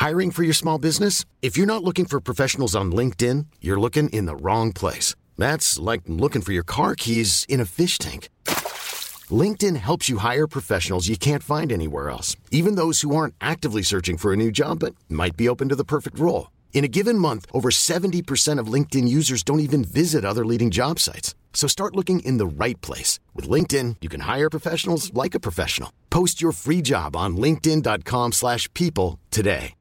Hiring for your small business? If you're not looking for professionals on LinkedIn, you're looking in the wrong place. That's like looking for your car keys in a fish tank. LinkedIn helps you hire professionals you can't find anywhere else, even those who aren't actively searching for a new job but might be open to the perfect role. In a given month, over 70% of LinkedIn users don't even visit other leading job sites. So start looking in the right place. With LinkedIn, you can hire professionals like a professional. Post your free job on linkedin.com/people today.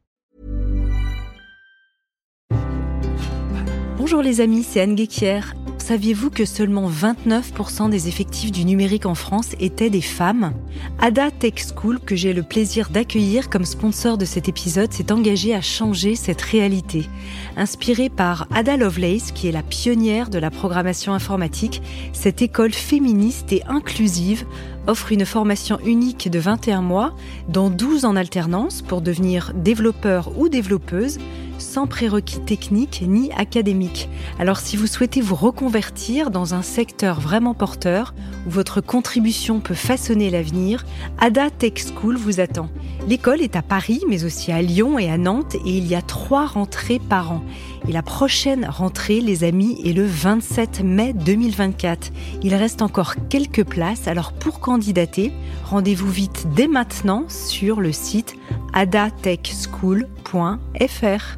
Bonjour les amis, c'est Anne Guéquière. Saviez-vous que seulement 29% des effectifs du numérique en France étaient des femmes ? Ada Tech School, que j'ai le plaisir d'accueillir comme sponsor de cet épisode, s'est engagée à changer cette réalité. Inspirée par Ada Lovelace, qui est la pionnière de la programmation informatique, cette école féministe et inclusive offre une formation unique de 21 mois, dont 12 en alternance pour devenir développeur ou développeuse, sans prérequis techniques ni académiques. Alors si vous souhaitez vous reconvertir dans un secteur vraiment porteur, où votre contribution peut façonner l'avenir, Ada Tech School vous attend. L'école est à Paris, mais aussi à Lyon et à Nantes, et il y a 3 rentrées par an. Et la prochaine rentrée, les amis, est le 27 mai 2024. Il reste encore quelques places, alors pour candidater, rendez-vous vite dès maintenant sur le site adatechschool.fr.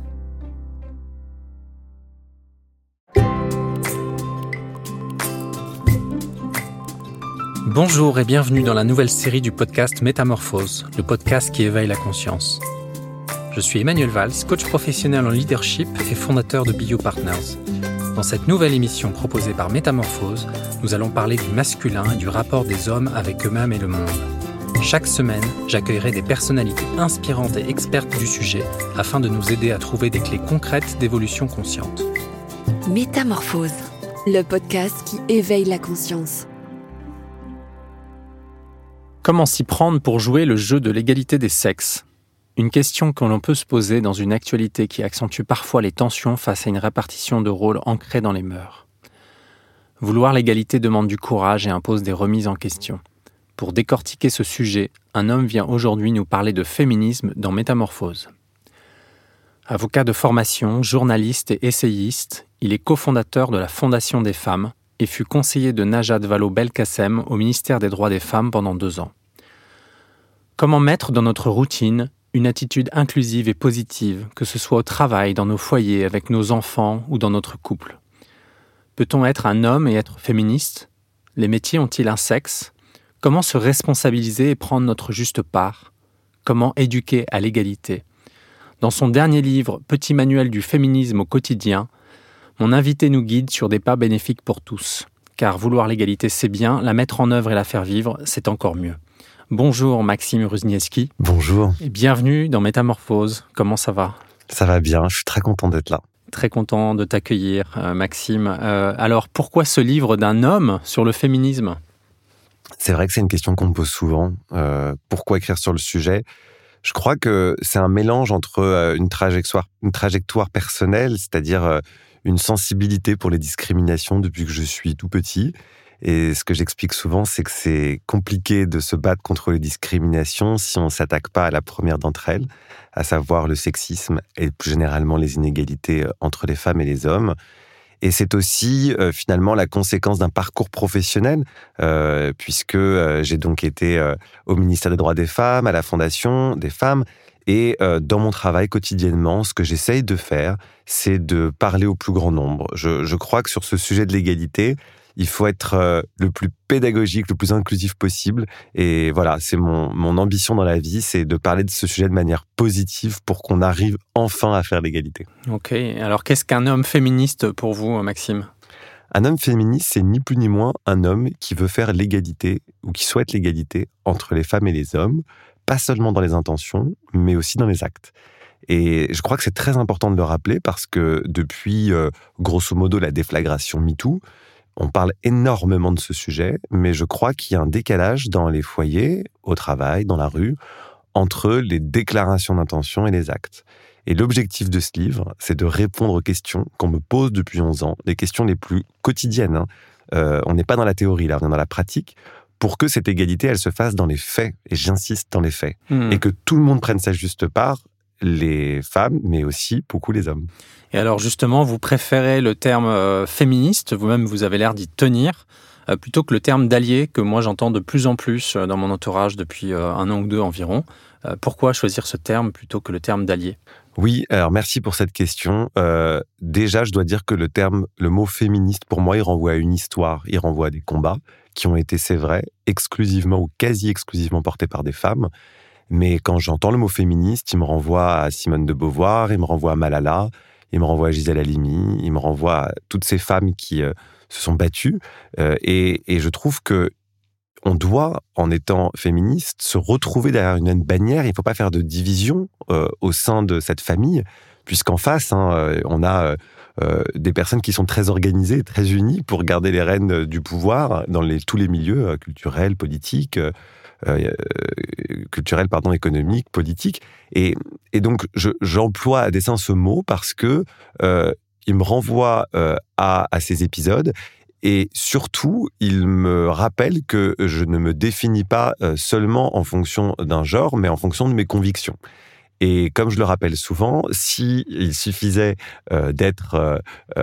Bonjour et bienvenue dans la nouvelle série du podcast Métamorphose, le podcast qui éveille la conscience. Je suis Emmanuel Valls, coach professionnel en leadership et fondateur de BioPartners. Dans cette nouvelle émission proposée par Métamorphose, nous allons parler du masculin et du rapport des hommes avec eux-mêmes et le monde. Chaque semaine, j'accueillerai des personnalités inspirantes et expertes du sujet afin de nous aider à trouver des clés concrètes d'évolution consciente. Métamorphose, le podcast qui éveille la conscience. Comment s'y prendre pour jouer le jeu de l'égalité des sexes ? Une question que l'on peut se poser dans une actualité qui accentue parfois les tensions face à une répartition de rôles ancrée dans les mœurs. Vouloir l'égalité demande du courage et impose des remises en question. Pour décortiquer ce sujet, un homme vient aujourd'hui nous parler de féminisme dans Métamorphose. Avocat de formation, journaliste et essayiste, il est cofondateur de la Fondation des femmes et fut conseiller de Najat Vallaud-Belkacem au ministère des Droits des Femmes pendant 2 ans. Comment mettre dans notre routine une attitude inclusive et positive, que ce soit au travail, dans nos foyers, avec nos enfants ou dans notre couple ? Peut-on être un homme et être féministe ? Les métiers ont-ils un sexe ? Comment se responsabiliser et prendre notre juste part ? Comment éduquer à l'égalité ? Dans son dernier livre « Petit manuel du féminisme au quotidien », mon invité nous guide sur des pas bénéfiques pour tous. Car vouloir l'égalité, c'est bien, la mettre en œuvre et la faire vivre, c'est encore mieux. Bonjour Maxime Rusniewski. Bonjour. Et bienvenue dans Métamorphose. Comment ça va ? Ça va bien, je suis très content d'être là. Très content de t'accueillir, Maxime. Alors, pourquoi ce livre d'un homme sur le féminisme ? C'est vrai que c'est une question qu'on me pose souvent. Pourquoi écrire sur le sujet ? Je crois que c'est un mélange entre une trajectoire personnelle, c'est-à-dire une sensibilité pour les discriminations depuis que je suis tout petit. Et ce que j'explique souvent, c'est que c'est compliqué de se battre contre les discriminations si on ne s'attaque pas à la première d'entre elles, à savoir le sexisme et plus généralement les inégalités entre les femmes et les hommes. Et c'est aussi finalement la conséquence d'un parcours professionnel, puisque j'ai donc été au ministère des Droits des Femmes, à la Fondation des femmes. Et dans mon travail quotidiennement, ce que j'essaye de faire, c'est de parler au plus grand nombre. Je crois que sur ce sujet de l'égalité, il faut être le plus pédagogique, le plus inclusif possible. Et voilà, c'est mon ambition dans la vie, c'est de parler de ce sujet de manière positive pour qu'on arrive enfin à faire l'égalité. Ok, alors qu'est-ce qu'un homme féministe pour vous, Maxime ? Un homme féministe, c'est ni plus ni moins un homme qui veut faire l'égalité ou qui souhaite l'égalité entre les femmes et les hommes, pas seulement dans les intentions, mais aussi dans les actes. Et je crois que c'est très important de le rappeler parce que depuis, grosso modo, la déflagration MeToo, on parle énormément de ce sujet, mais je crois qu'il y a un décalage dans les foyers, au travail, dans la rue, entre les déclarations d'intention et les actes. Et l'objectif de ce livre, c'est de répondre aux questions qu'on me pose depuis 11 ans, les questions les plus quotidiennes. On n'est pas dans la théorie, là, on est dans la pratique, pour que cette égalité, elle se fasse dans les faits. Et j'insiste, dans les faits. Et que tout le monde prenne sa juste part, les femmes, mais aussi beaucoup les hommes. Et alors justement, vous préférez le terme féministe, vous-même vous avez l'air d'y tenir, plutôt que le terme d'allié, que moi j'entends de plus en plus dans mon entourage depuis 1 an ou 2 environ. Pourquoi choisir ce terme plutôt que le terme d'allié ? Oui, alors merci pour cette question. Déjà, je dois dire que le mot féministe, pour moi, il renvoie à une histoire, il renvoie à des combats qui ont été, c'est vrai, exclusivement ou quasi exclusivement portés par des femmes. Mais quand j'entends le mot féministe, il me renvoie à Simone de Beauvoir, il me renvoie à Malala, il me renvoie à Gisèle Halimi, il me renvoie à toutes ces femmes qui se sont battues. Et je trouve que on doit, en étant féministe, se retrouver derrière une bannière. Il ne faut pas faire de division au sein de cette famille, puisqu'en face, on a des personnes qui sont très organisées, très unies pour garder les rênes du pouvoir dans tous les milieux culturels, politiques, économiques, politiques. Et donc, j'emploie à dessein ce mot parce que il me renvoie à ces épisodes. Et surtout, il me rappelle que je ne me définis pas seulement en fonction d'un genre, mais en fonction de mes convictions. Et comme je le rappelle souvent, s'il suffisait d'être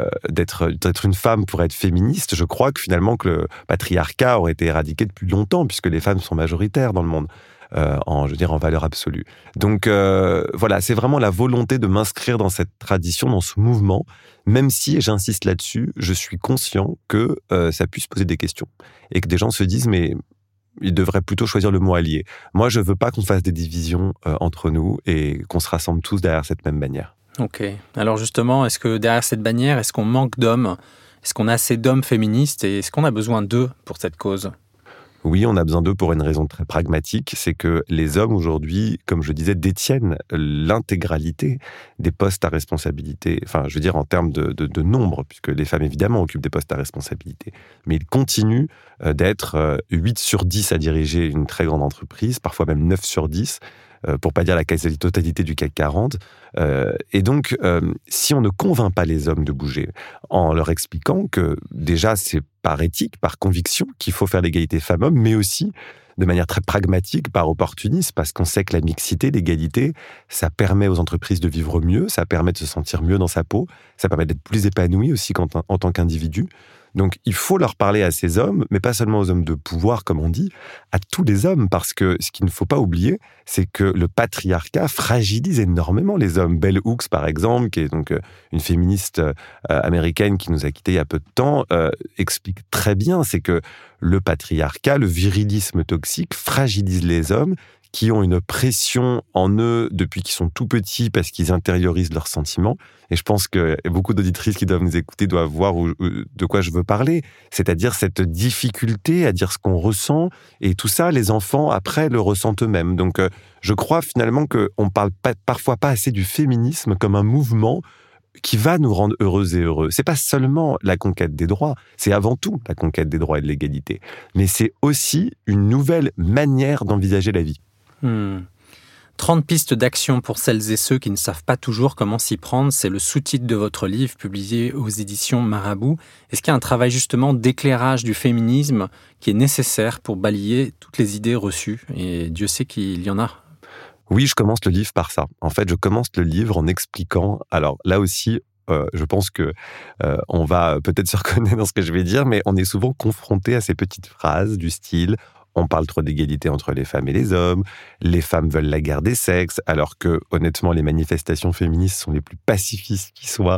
une femme pour être féministe, je crois que finalement que le patriarcat aurait été éradiqué depuis longtemps, puisque les femmes sont majoritaires dans le monde. En valeur absolue. Donc voilà, c'est vraiment la volonté de m'inscrire dans cette tradition, dans ce mouvement, même si, et j'insiste là-dessus, je suis conscient que ça puisse poser des questions et que des gens se disent mais ils devraient plutôt choisir le mot allié. Moi, je veux pas qu'on fasse des divisions entre nous et qu'on se rassemble tous derrière cette même bannière. Ok. Alors justement, est-ce que derrière cette bannière, est-ce qu'on manque d'hommes ? Est-ce qu'on a assez d'hommes féministes et est-ce qu'on a besoin d'eux pour cette cause ? Oui, on a besoin d'eux pour une raison très pragmatique, c'est que les hommes aujourd'hui, comme je disais, détiennent l'intégralité des postes à responsabilité, en termes de nombre, puisque les femmes évidemment occupent des postes à responsabilité, mais ils continuent d'être 8 sur 10 à diriger une très grande entreprise, parfois même 9 sur 10, pour pas dire la quasi-totalité du CAC 40. Et donc, si on ne convainc pas les hommes de bouger, en leur expliquant que déjà c'est par éthique, par conviction qu'il faut faire l'égalité femmes-hommes, mais aussi de manière très pragmatique, par opportunisme, parce qu'on sait que la mixité, l'égalité, ça permet aux entreprises de vivre mieux, ça permet de se sentir mieux dans sa peau, ça permet d'être plus épanoui aussi en tant qu'individu. Donc, il faut leur parler à ces hommes, mais pas seulement aux hommes de pouvoir, comme on dit, à tous les hommes, parce que ce qu'il ne faut pas oublier, c'est que le patriarcat fragilise énormément les hommes. Bell Hooks, par exemple, qui est donc une féministe américaine qui nous a quittés il y a peu de temps, explique très bien, c'est que le patriarcat, le virilisme toxique fragilise les hommes qui ont une pression en eux depuis qu'ils sont tout petits parce qu'ils intériorisent leurs sentiments. Et je pense que beaucoup d'auditrices qui doivent nous écouter doivent voir de quoi je veux parler. C'est-à-dire cette difficulté à dire ce qu'on ressent. Et tout ça, les enfants, après, le ressentent eux-mêmes. Donc, je crois finalement qu'on parle parfois pas assez du féminisme comme un mouvement qui va nous rendre heureuses et heureux. C'est pas seulement la conquête des droits, c'est avant tout la conquête des droits et de l'égalité. Mais c'est aussi une nouvelle manière d'envisager la vie. 30 pistes d'action pour celles et ceux qui ne savent pas toujours comment s'y prendre, c'est le sous-titre de votre livre publié aux éditions Marabout. Est-ce qu'il y a un travail justement d'éclairage du féminisme qui est nécessaire pour balayer toutes les idées reçues ? Et Dieu sait qu'il y en a. Oui, je commence le livre par ça. En fait, je commence le livre en expliquant, alors là aussi, je pense que on va peut-être se reconnaître dans ce que je vais dire, mais on est souvent confronté à ces petites phrases du style « on parle trop d'égalité entre les femmes et les femmes veulent la guerre des sexes », alors que, honnêtement, les manifestations féministes sont les plus pacifistes qui soient.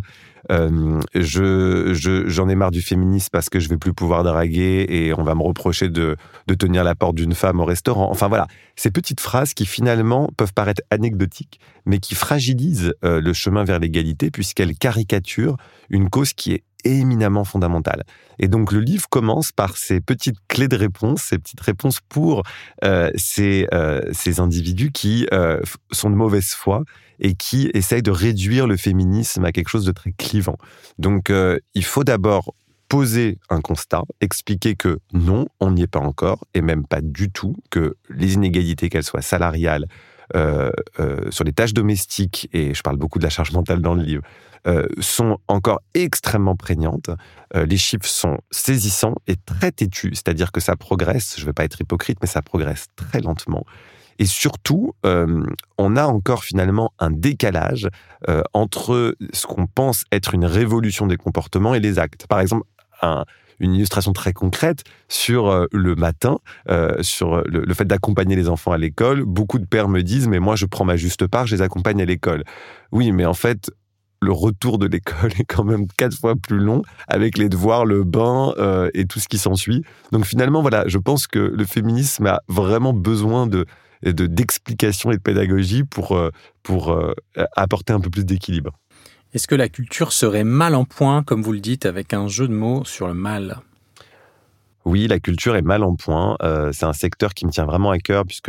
J'en ai marre du féminisme parce que je vais plus pouvoir draguer et on va me reprocher de tenir la porte d'une femme au restaurant. Enfin voilà, ces petites phrases qui finalement peuvent paraître anecdotiques, mais qui fragilisent le chemin vers l'égalité puisqu'elles caricaturent une cause qui est éminemment fondamentale. Et donc le livre commence par ces petites clés de réponse, ces petites réponses pour ces individus qui sont de mauvaise foi et qui essayent de réduire le féminisme à quelque chose de très clivant. Donc il faut d'abord poser un constat, expliquer que non, on n'y est pas encore, et même pas du tout, que les inégalités, qu'elles soient salariales, sur les tâches domestiques, et je parle beaucoup de la charge mentale dans le livre, sont encore extrêmement prégnantes. Les chiffres sont saisissants et très têtus, c'est-à-dire que ça progresse, je ne veux pas être hypocrite, mais ça progresse très lentement. Et surtout, on a encore finalement un décalage entre ce qu'on pense être une révolution des comportements et les actes. Par exemple, une illustration très concrète sur le matin, sur le fait d'accompagner les enfants à l'école. Beaucoup de pères me disent « mais moi je prends ma juste part, je les accompagne à l'école ». Oui, mais en fait, le retour de l'école est quand même 4 fois plus long, avec les devoirs, le bain et tout ce qui s'ensuit. Donc finalement, voilà, je pense que le féminisme a vraiment besoin d'explications et de pédagogie pour apporter un peu plus d'équilibre. Est-ce que la culture serait mal en point, comme vous le dites, avec un jeu de mots sur le mal ? Oui, la culture est mal en point. C'est un secteur qui me tient vraiment à cœur, puisque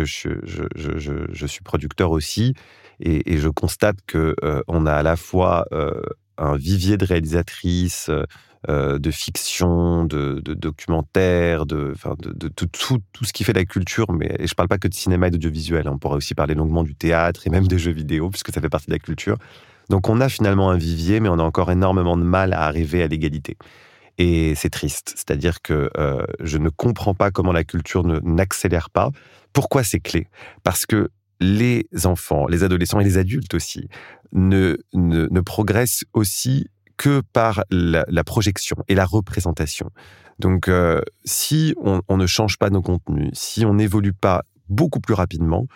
je suis producteur aussi. Et je constate qu'on a à la fois un vivier de réalisatrices, de fiction, de documentaires, de tout ce qui fait la culture. Et je ne parle pas que de cinéma et d'audiovisuel. On pourrait aussi parler longuement du théâtre et même des jeux vidéo, puisque ça fait partie de la culture. Donc on a finalement un vivier, mais on a encore énormément de mal à arriver à l'égalité. Et c'est triste. C'est-à-dire que je ne comprends pas comment la culture n'accélère pas. Pourquoi c'est clé ? Parce que les enfants, les adolescents et les adultes aussi ne progressent aussi que par la projection et la représentation. Donc, si on ne change pas nos contenus, si on n'évolue pas beaucoup plus rapidement,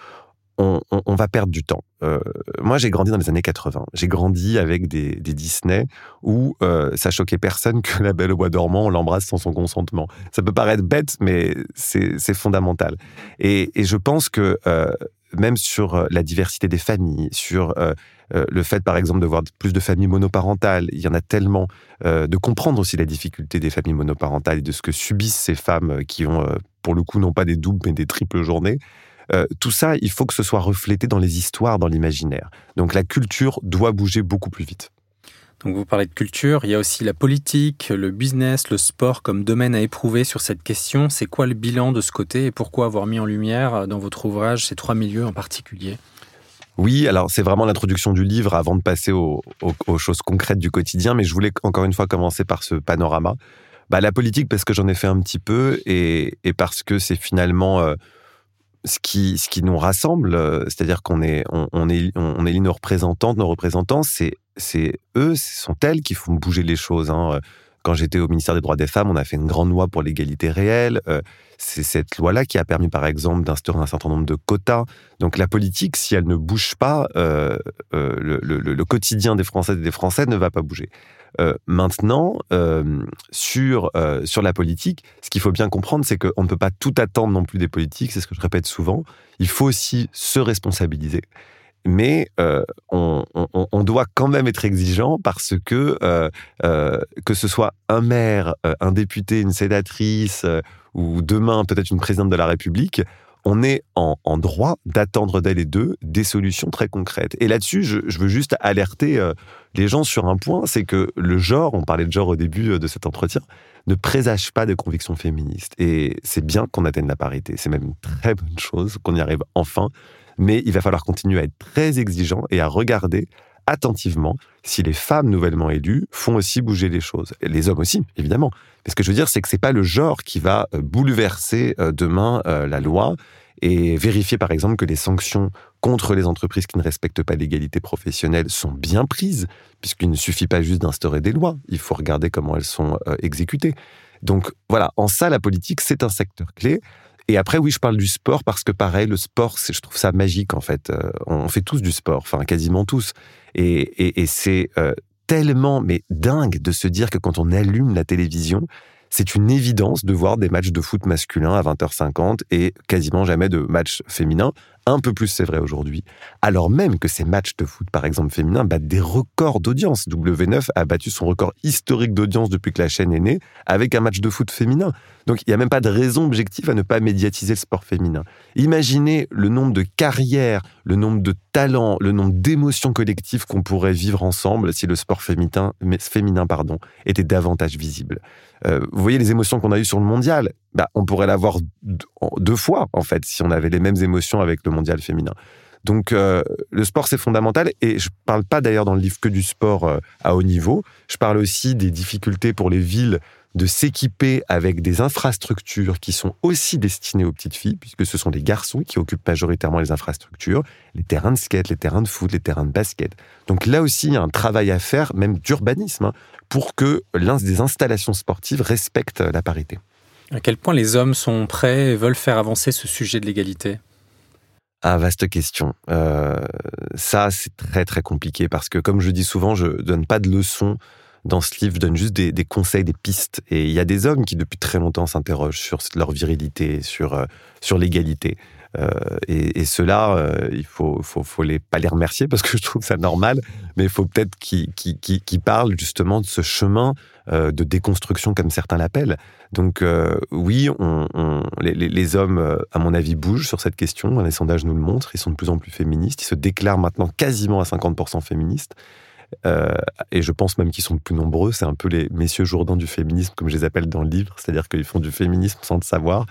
on va perdre du temps. Moi, j'ai grandi dans les années 80. J'ai grandi avec des Disney où ça choquait personne que la Belle au bois dormant, on l'embrasse sans son consentement. Ça peut paraître bête, mais c'est fondamental. Et je pense que même sur la diversité des familles, sur le fait, par exemple, de voir plus de familles monoparentales, il y en a tellement, de comprendre aussi la difficulté des familles monoparentales et de ce que subissent ces femmes qui ont, pour le coup, non pas des doubles, mais des triples journées. Tout ça, il faut que ce soit reflété dans les histoires, dans l'imaginaire. Donc la culture doit bouger beaucoup plus vite. Donc vous parlez de culture, il y a aussi la politique, le business, le sport comme domaine à éprouver sur cette question. C'est quoi le bilan de ce côté et pourquoi avoir mis en lumière dans votre ouvrage ces 3 milieux en particulier ? Oui, alors c'est vraiment l'introduction du livre avant de passer aux choses concrètes du quotidien, mais je voulais encore une fois commencer par ce panorama. La politique parce que j'en ai fait un petit peu et parce que c'est finalement ce qui nous rassemble, c'est-à-dire qu'on élit nos représentantes, nos représentants, c'est eux, ce sont elles qui font bouger les choses. Quand j'étais au ministère des Droits des Femmes, on a fait une grande loi pour l'égalité réelle. C'est cette loi-là qui a permis, par exemple, d'instaurer un certain nombre de quotas. Donc la politique, si elle ne bouge pas, le quotidien des Françaises et des Français ne va pas bouger. Maintenant, sur la politique, ce qu'il faut bien comprendre, c'est qu'on ne peut pas tout attendre non plus des politiques, c'est ce que je répète souvent. Il faut aussi se responsabiliser. Mais on doit quand même être exigeant parce que ce soit un maire, un député, une sénatrice ou demain peut-être une présidente de la République, on est en droit d'attendre d'elles et d'eux des solutions très concrètes. Et là-dessus, je veux juste alerter les gens sur un point, c'est que le genre, on parlait de genre au début de cet entretien, ne présage pas de convictions féministes. Et c'est bien qu'on atteigne la parité, c'est même une très bonne chose qu'on y arrive enfin, mais il va falloir continuer à être très exigeant et à regarder attentivement si les femmes nouvellement élues font aussi bouger les choses. Et les hommes aussi, évidemment. Mais ce que je veux dire, c'est que c'est pas le genre qui va bouleverser demain la loi et vérifier, par exemple, que les sanctions contre les entreprises qui ne respectent pas l'égalité professionnelle sont bien prises, puisqu'il ne suffit pas juste d'instaurer des lois. Il faut regarder comment elles sont exécutées. Donc voilà, en ça, la politique, c'est un secteur clé. Et après, oui, je parle du sport parce que pareil, le sport, je trouve ça magique en fait. On fait tous du sport, enfin quasiment tous. Et c'est tellement mais dingue de se dire que quand on allume la télévision, c'est une évidence de voir des matchs de foot masculins à 20h50 et quasiment jamais de matchs féminins. Un peu plus, c'est vrai aujourd'hui. Alors même que ces matchs de foot, par exemple féminins, battent des records d'audience. W9 a battu son record historique d'audience depuis que la chaîne est née avec un match de foot féminin. Donc il n'y a même pas de raison objective à ne pas médiatiser le sport féminin. Imaginez le nombre de carrières, le nombre de talents, le nombre d'émotions collectives qu'on pourrait vivre ensemble si le sport féminin était davantage visible. Vous voyez les émotions qu'on a eues sur le mondial, on pourrait l'avoir 2 fois, en fait, si on avait les mêmes émotions avec le mondial féminin. Donc, le sport, c'est fondamental. Et je ne parle pas d'ailleurs dans le livre que du sport à haut niveau. Je parle aussi des difficultés pour les villes de s'équiper avec des infrastructures qui sont aussi destinées aux petites filles, puisque ce sont les garçons qui occupent majoritairement les infrastructures, les terrains de skate, les terrains de foot, les terrains de basket. Donc là aussi, il y a un travail à faire, même d'urbanisme, pour que des installations sportives respectent la parité. À quel point les hommes sont prêts et veulent faire avancer ce sujet de l'égalité ? Ah, vaste question. Ça, c'est très, très compliqué parce que, comme je dis souvent, je ne donne pas de leçons dans ce livre, je donne juste des conseils, des pistes. Et il y a des hommes qui, depuis très longtemps, s'interrogent sur leur virilité, sur l'égalité. Et ceux-là, il faut pas les remercier parce que je trouve ça normal, mais il faut peut-être qu'ils parlent justement de ce chemin de déconstruction, comme certains l'appellent. Donc oui, les hommes, à mon avis, bougent sur cette question. Les sondages nous le montrent. Ils sont de plus en plus féministes. Ils se déclarent maintenant quasiment à 50% féministes. Et je pense même qu'ils sont plus nombreux. C'est un peu les messieurs Jourdain du féminisme, comme je les appelle dans le livre. C'est-à-dire qu'ils font du féminisme sans le savoir.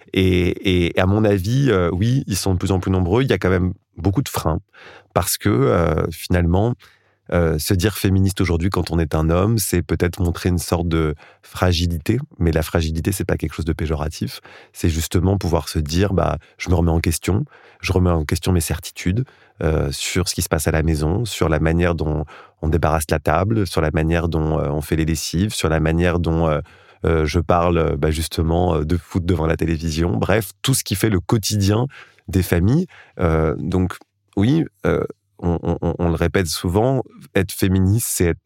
Et à mon avis, oui, ils sont de plus en plus nombreux. Il y a quand même beaucoup de freins. Parce que finalement, se dire féministe aujourd'hui quand on est un homme, c'est peut-être montrer une sorte de fragilité. Mais la fragilité, c'est pas quelque chose de péjoratif. C'est justement pouvoir se dire, je me remets en question. Je remets en question mes certitudes sur ce qui se passe à la maison, sur la manière dont on débarrasse la table, sur la manière dont on fait les lessives, sur la manière dont je parle justement de foot devant la télévision. Bref, tout ce qui fait le quotidien des familles. Donc oui, on le répète souvent, être féministe,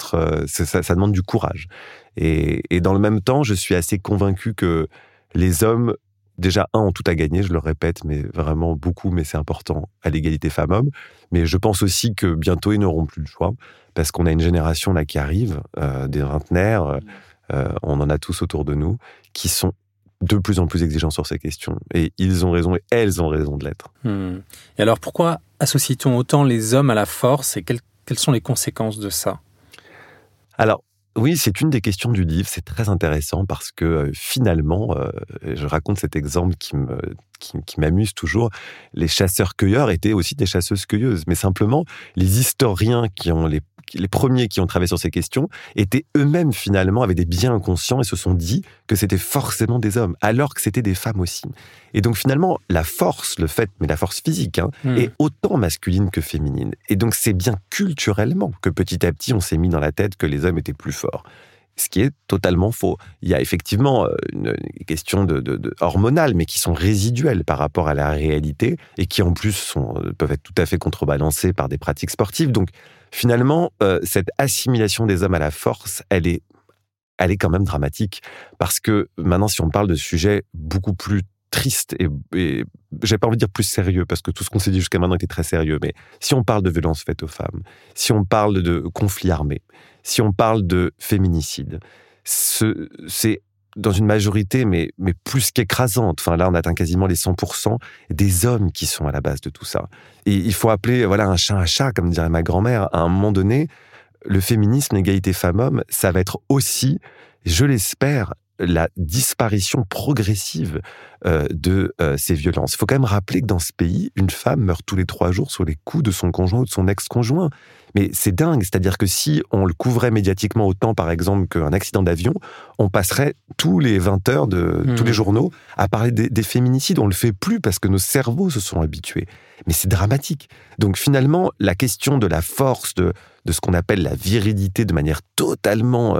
ça demande du courage. Et dans le même temps, je suis assez convaincu que les hommes, déjà, ont tout à gagner, je le répète, mais vraiment beaucoup, mais c'est important, à l'égalité femmes-hommes. Mais je pense aussi que bientôt, ils n'auront plus le choix, parce qu'on a une génération là qui arrive, des vingtenaires, on en a tous autour de nous, qui sont de plus en plus exigeants sur ces questions. Et ils ont raison, et elles ont raison de l'être. Et alors, pourquoi associe-t-on autant les hommes à la force, et quelles sont les conséquences de ça ? Alors, oui, c'est une des questions du livre. C'est très intéressant parce que finalement, je raconte cet exemple qui m'amuse toujours. Les chasseurs-cueilleurs étaient aussi des chasseuses-cueilleuses. Mais simplement, les historiens les premiers qui ont travaillé sur ces questions étaient eux-mêmes finalement, avaient des biais inconscients et se sont dit que c'était forcément des hommes, alors que c'était des femmes aussi. Et donc finalement, la force, mais la force physique, est autant masculine que féminine. Et donc c'est bien culturellement que petit à petit, on s'est mis dans la tête que les hommes étaient plus forts. Ce qui est totalement faux. Il y a effectivement une question de hormonale, mais qui sont résiduelles par rapport à la réalité et qui en plus peuvent être tout à fait contrebalancées par des pratiques sportives. Donc finalement, cette assimilation des hommes à la force, elle est quand même dramatique. Parce que maintenant, si on parle de sujets beaucoup plus tristes et j'ai pas envie de dire plus sérieux, parce que tout ce qu'on s'est dit jusqu'à maintenant était très sérieux, mais si on parle de violences faites aux femmes, si on parle de conflits armés, si on parle de féminicide, c'est dans une majorité, mais plus qu'écrasante. Enfin, là, on atteint quasiment les 100% des hommes qui sont à la base de tout ça. Et il faut appeler un chat, comme dirait ma grand-mère. À un moment donné, le féminisme, l'égalité femmes-hommes, ça va être aussi, je l'espère, la disparition progressive de ces violences. Il faut quand même rappeler que dans ce pays, une femme meurt tous les 3 jours sous les coups de son conjoint ou de son ex-conjoint. Mais c'est dingue, c'est-à-dire que si on le couvrait médiatiquement autant, par exemple, qu'un accident d'avion, on passerait tous les 20 heures de tous les journaux à parler des féminicides. On le fait plus parce que nos cerveaux se sont habitués. Mais c'est dramatique. Donc finalement, la question de la force, de ce qu'on appelle la virilité de manière totalement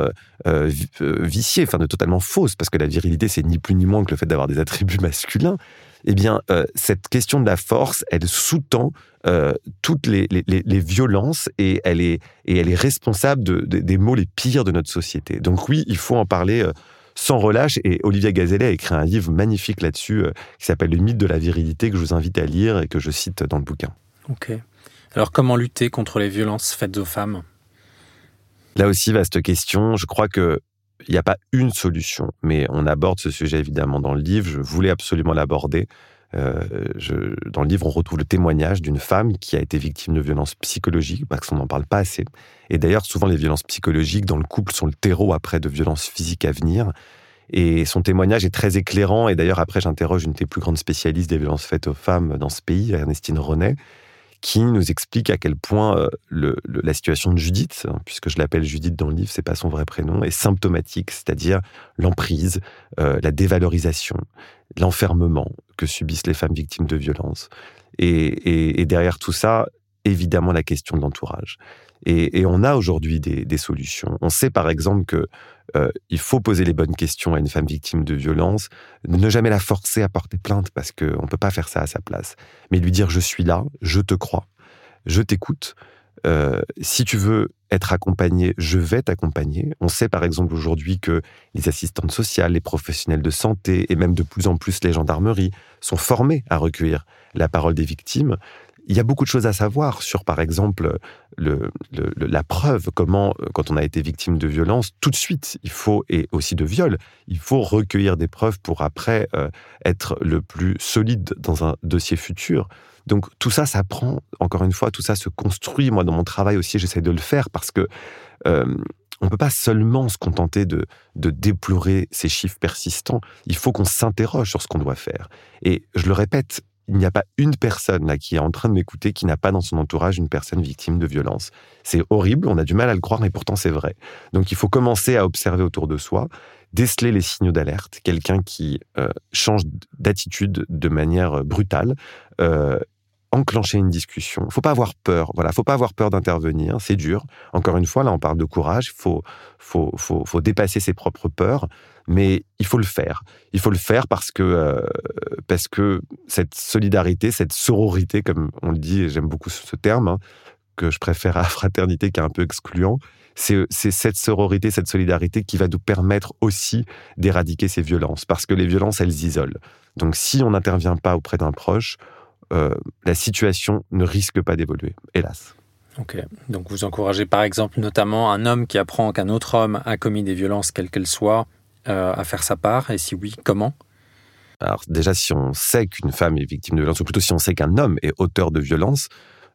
viciée, de totalement fausse, parce que la virilité, c'est ni plus ni moins que le fait d'avoir des attributs masculins, eh bien, cette question de la force, elle sous-tend toutes les violences et elle est responsable des maux les pires de notre société. Donc oui, il faut en parler sans relâche. Et Olivia Gazellet a écrit un livre magnifique là-dessus qui s'appelle « Le mythe de la virilité » que je vous invite à lire et que je cite dans le bouquin. Ok. Alors, comment lutter contre les violences faites aux femmes ? Là aussi, vaste question. Je crois qu'il n'y a pas une solution, mais on aborde ce sujet évidemment dans le livre. Je voulais absolument l'aborder. Dans le livre, on retrouve le témoignage d'une femme qui a été victime de violences psychologiques, parce qu'on n'en parle pas assez. Et d'ailleurs, souvent, les violences psychologiques dans le couple sont le terreau après de violences physiques à venir. Et son témoignage est très éclairant. Et d'ailleurs, après, j'interroge une des plus grandes spécialistes des violences faites aux femmes dans ce pays, Ernestine Renet, qui nous explique à quel point la situation de Judith, puisque je l'appelle Judith dans le livre, c'est pas son vrai prénom, est symptomatique, c'est-à-dire l'emprise, la dévalorisation, l'enfermement que subissent les femmes victimes de violences. Et derrière tout ça, évidemment, la question de l'entourage. Et on a aujourd'hui des solutions. On sait par exemple que il faut poser les bonnes questions à une femme victime de violence, ne jamais la forcer à porter plainte parce qu'on ne peut pas faire ça à sa place, mais lui dire « je suis là, je te crois, je t'écoute, si tu veux être accompagné, je vais t'accompagner ». On sait par exemple aujourd'hui que les assistantes sociales, les professionnels de santé et même de plus en plus les gendarmeries sont formés à recueillir la parole des victimes. Il y a beaucoup de choses à savoir sur, par exemple, la preuve, comment, quand on a été victime de violence, tout de suite, et aussi de viol, il faut recueillir des preuves pour après être le plus solide dans un dossier futur. Donc tout ça, ça prend, encore une fois, tout ça se construit. Moi, dans mon travail aussi, j'essaie de le faire parce que on ne peut pas seulement se contenter de déplorer ces chiffres persistants. Il faut qu'on s'interroge sur ce qu'on doit faire. Et je le répète, il n'y a pas une personne là qui est en train de m'écouter qui n'a pas dans son entourage une personne victime de violence. C'est horrible, on a du mal à le croire, mais pourtant c'est vrai. Donc il faut commencer à observer autour de soi, déceler les signaux d'alerte, quelqu'un qui change d'attitude de manière brutale, enclencher une discussion. Il ne faut pas avoir peur. Voilà, faut pas avoir peur d'intervenir. C'est dur. Encore une fois, là, on parle de courage. Il faut dépasser ses propres peurs, mais il faut le faire. Il faut le faire parce que cette solidarité, cette sororité, comme on le dit, et j'aime beaucoup ce terme, que je préfère à fraternité, qui est un peu excluant. C'est cette sororité, cette solidarité qui va nous permettre aussi d'éradiquer ces violences, parce que les violences, elles isolent. Donc, si on n'intervient pas auprès d'un proche, la situation ne risque pas d'évoluer, hélas. Ok, donc vous encouragez par exemple notamment un homme qui apprend qu'un autre homme a commis des violences, quelles qu'elles soient, à faire sa part, et si oui, comment ? Alors déjà, si on sait qu'une femme est victime de violence, ou plutôt si on sait qu'un homme est auteur de violence,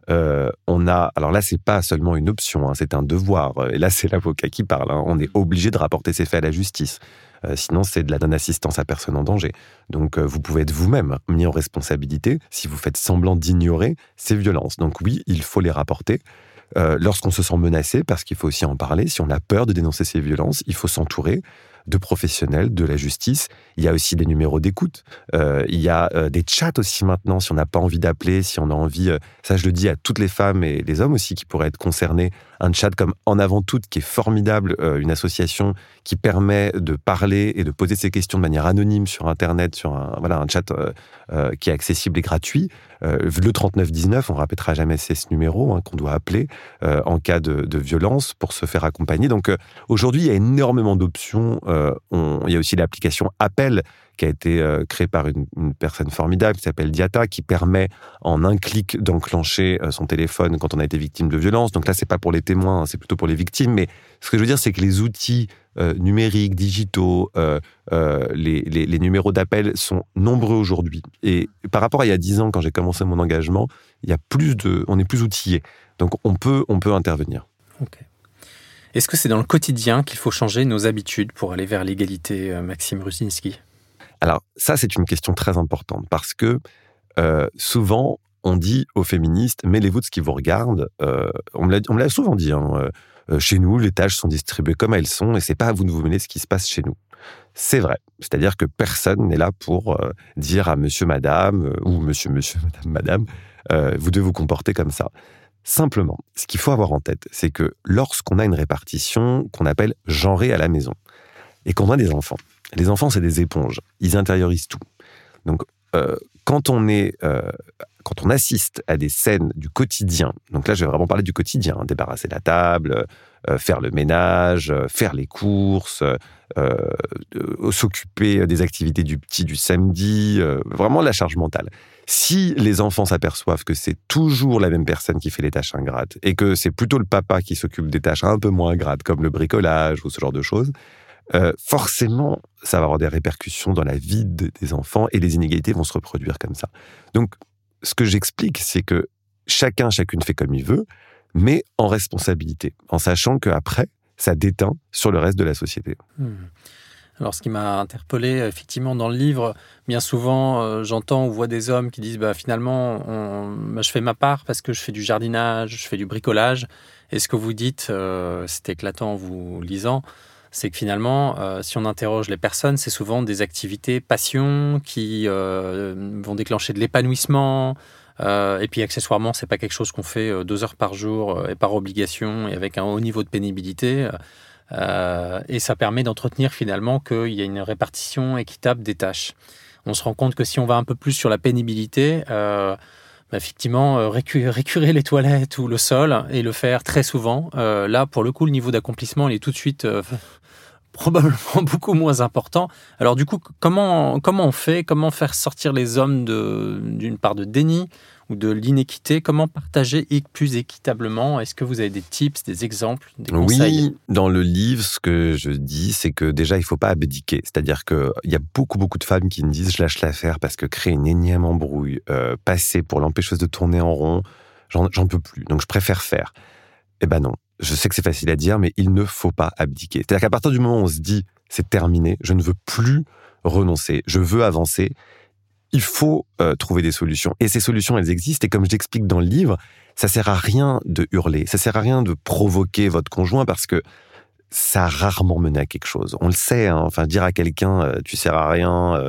alors là, c'est pas seulement une option, c'est un devoir, et là c'est l'avocat qui parle, on est obligé de rapporter ces faits à la justice. Sinon, c'est de la non-assistance à personne en danger. Donc, vous pouvez être vous-même mis en responsabilité si vous faites semblant d'ignorer ces violences. Donc oui, il faut les rapporter. Lorsqu'on se sent menacé, parce qu'il faut aussi en parler, si on a peur de dénoncer ces violences, il faut s'entourer de professionnels, de la justice. Il y a aussi des numéros d'écoute. Il y a des chats aussi maintenant, si on n'a pas envie d'appeler, si on a envie... ça, je le dis à toutes les femmes et les hommes aussi qui pourraient être concernés. Un chat comme En Avant Toutes, qui est formidable, une association qui permet de parler et de poser ses questions de manière anonyme sur Internet, sur un chat qui est accessible et gratuit. Le 3919, on ne répétera jamais, c'est ce numéro qu'on doit appeler en cas de violence pour se faire accompagner. Donc aujourd'hui, il y a énormément d'options. Il y a aussi l'application Appel qui a été créée par une personne formidable qui s'appelle Diata, qui permet en un clic d'enclencher son téléphone quand on a été victime de violence. Donc là, c'est pas pour les témoins, c'est plutôt pour les victimes. Mais ce que je veux dire, c'est que les outils numériques, digitaux, les numéros d'appel sont nombreux aujourd'hui. Et par rapport à il y a 10 ans, quand j'ai commencé mon engagement, on est plus outillés. Donc on peut intervenir. Ok. Est-ce que c'est dans le quotidien qu'il faut changer nos habitudes pour aller vers l'égalité, Maxime Rusinski ? Alors ça, c'est une question très importante parce que souvent, on dit aux féministes, mêlez-vous de ce qui vous regarde. On me l'a souvent dit, chez nous, les tâches sont distribuées comme elles sont et c'est pas à vous de vous mêler de ce qui se passe chez nous. C'est vrai. C'est-à-dire que personne n'est là pour dire à monsieur, madame, ou monsieur, madame, vous devez vous comporter comme ça. Simplement, ce qu'il faut avoir en tête, c'est que lorsqu'on a une répartition qu'on appelle genrée à la maison, et qu'on a des enfants, les enfants, c'est des éponges. Ils intériorisent tout. Donc, quand on assiste à des scènes du quotidien, donc là, je vais vraiment parler du quotidien, débarrasser la table, faire le ménage, faire les courses, s'occuper des activités du petit du samedi, vraiment la charge mentale. Si les enfants s'aperçoivent que c'est toujours la même personne qui fait les tâches ingrates et que c'est plutôt le papa qui s'occupe des tâches un peu moins ingrates, comme le bricolage ou ce genre de choses, forcément, ça va avoir des répercussions dans la vie des enfants et les inégalités vont se reproduire comme ça. Donc, ce que j'explique, c'est que chacune fait comme il veut, mais en responsabilité, en sachant qu'après, ça déteint sur le reste de la société. Alors, ce qui m'a interpellé, effectivement, dans le livre, bien souvent, j'entends ou vois des hommes qui disent finalement, je fais ma part parce que je fais du jardinage, je fais du bricolage. Et ce que vous dites, c'est éclatant en vous lisant, c'est que finalement, si on interroge les personnes, c'est souvent des activités passion qui vont déclencher de l'épanouissement. Et puis, accessoirement, c'est pas quelque chose qu'on fait 2 heures par jour et par obligation et avec un haut niveau de pénibilité. Et ça permet d'entretenir finalement qu'il y a une répartition équitable des tâches. On se rend compte que si on va un peu plus sur la pénibilité, effectivement, récurer les toilettes ou le sol et le faire très souvent, là, pour le coup, le niveau d'accomplissement, il est tout de suite probablement beaucoup moins important. Alors du coup, comment on fait? Comment faire sortir les hommes d'une part de déni ou de l'inéquité? Comment partager plus équitablement? Est-ce que vous avez des tips, des exemples, des conseils? Oui, dans le livre, ce que je dis, c'est que déjà, il ne faut pas abdiquer. C'est-à-dire qu'il y a beaucoup de femmes qui me disent « je lâche l'affaire parce que créer une énième embrouille, passer pour l'empêcheuse de tourner en rond, j'en peux plus, donc je préfère faire ». Eh ben non, je sais que c'est facile à dire, mais il ne faut pas abdiquer. C'est-à-dire qu'à partir du moment où on se dit « c'est terminé, je ne veux plus renoncer, je veux avancer », il faut trouver des solutions. Et ces solutions, elles existent. Et comme je l'explique dans le livre, ça sert à rien de hurler. Ça sert à rien de provoquer votre conjoint parce que ça a rarement mené à quelque chose. On le sait, hein. Enfin, dire à quelqu'un tu sers à rien,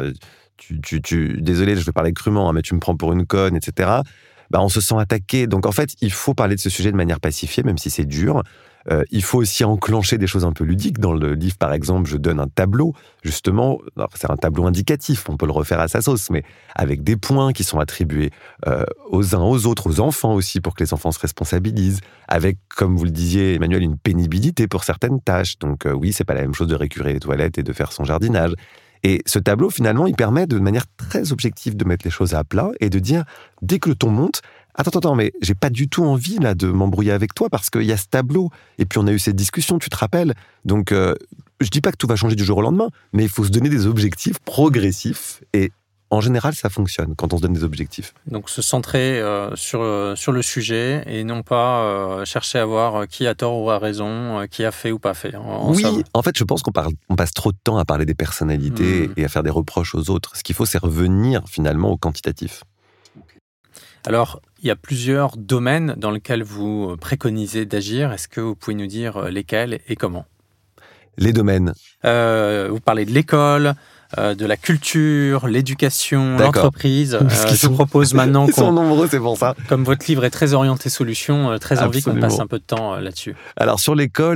désolé, je vais parler crûment, hein, mais tu me prends pour une conne, etc. On se sent attaqué. Donc en fait, il faut parler de ce sujet de manière pacifiée, même si c'est dur. Il faut aussi enclencher des choses un peu ludiques. Dans le livre, par exemple, je donne un tableau, justement. Alors, c'est un tableau indicatif, on peut le refaire à sa sauce, mais avec des points qui sont attribués aux uns, aux autres, aux enfants aussi, pour que les enfants se responsabilisent. Avec, comme vous le disiez, Emmanuel, une pénibilité pour certaines tâches. Donc oui, c'est pas la même chose de récurer les toilettes et de faire son jardinage. Et ce tableau, finalement, il permet de manière très objective de mettre les choses à plat et de dire, dès que le ton monte, attends, mais j'ai pas du tout envie là de m'embrouiller avec toi parce qu'il y a ce tableau. Et puis on a eu cette discussion, tu te rappelles. Donc je dis pas que tout va changer du jour au lendemain, mais il faut se donner des objectifs progressifs. Et en général, ça fonctionne quand on se donne des objectifs. Donc se centrer sur le sujet et non pas chercher à voir qui a tort ou a raison, qui a fait ou pas fait. Oui, en fait, je pense qu'on passe trop de temps à parler des personnalités et à faire des reproches aux autres. Ce qu'il faut, c'est revenir finalement au quantitatif. Alors, il y a plusieurs domaines dans lesquels vous préconisez d'agir. Est-ce que vous pouvez nous dire lesquels et comment? Les domaines. Vous parlez de l'école, de la culture, l'éducation, D'accord. l'entreprise. Je vous propose maintenant Ils sont nombreux, c'est pour ça. Comme votre livre est très orienté solution, très envie Absolument. qu'on passe un peu de temps là-dessus. Alors sur l'école,